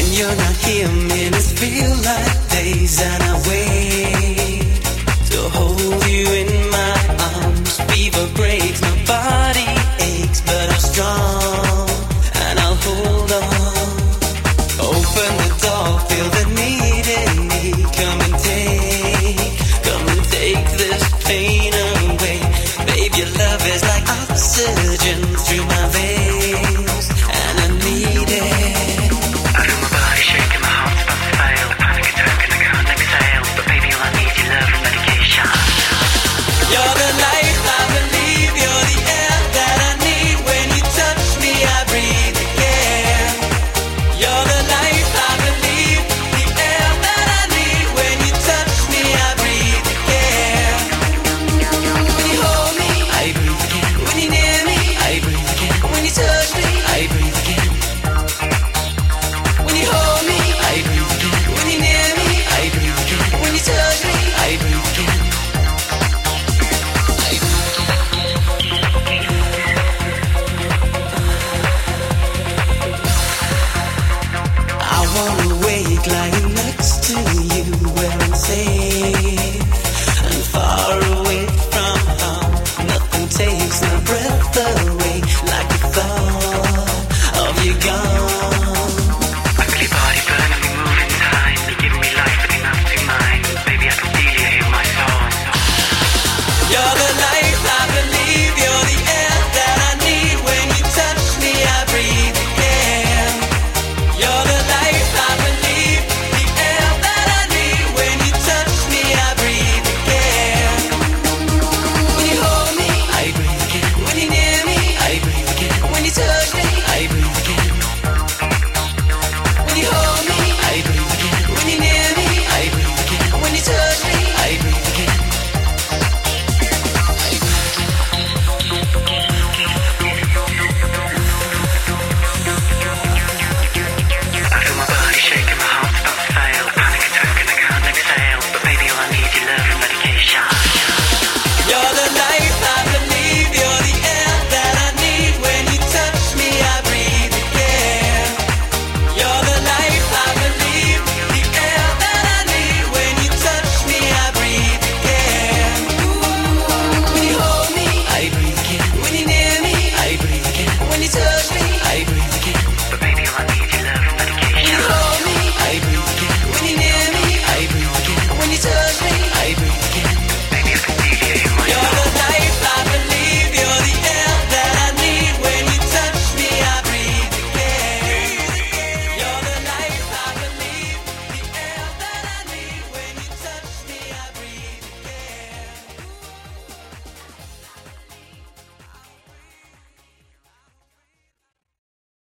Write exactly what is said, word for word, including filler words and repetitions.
you're not here, minutes feel like days, and I wait to hold you in my arms. Fever breaks, my body aches, but I'm strong and I'll hold on. Open the door, feel the need in me. Come and take, come and take this pain away. Babe, your love is like oxygen through my veins, and I need it. I feel my body shaking, my heart's about to fail. A panic attack and I can't exhale. But baby, all I need is your love and medication. You're the life I believe, you're the air that I need. When you touch me, I breathe again. You're the life I believe, the air that I need. When you touch me, I breathe again. When you hold me, I breathe again. When you're near me, I breathe again. When you touch me, I breathe again. When you hold me, I breathe again. When you're near me, I breathe again. When you touch me, I breathe again. I wanna wake like